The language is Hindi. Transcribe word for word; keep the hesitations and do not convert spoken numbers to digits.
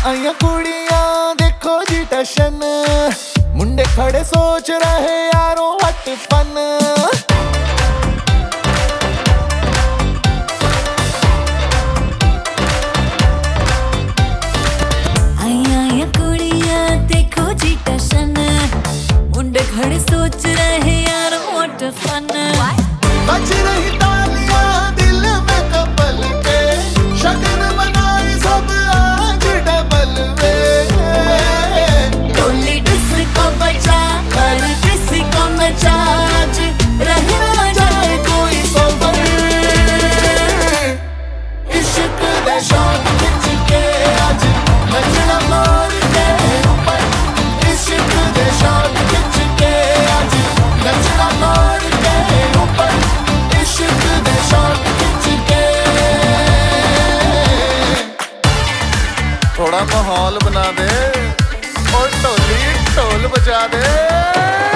आइया कुड़ियां देखो जी टशन, मुंडे खड़े सोच रहे यारों हट फन। आइया कुड़ियां देखो जी टशन, मुंडे खड़े सोच रहे यारों हट फन। बज रही तालियां दिल में कपल के, शगन मनाए सब आज डबल वे। टोली डिस्को बजा हर किसी को नचा, आज रहे ना जाए कोई सबर। इश्क दे शौक खिंच के आज नचना मोर के ऊपर, इश्क दे शौक खिंच के आज नचना मोर के ऊपर, इश्क दे शौक खिंच के। थोड़ा माहौल बना दे और ढोली ढोल बजा दे।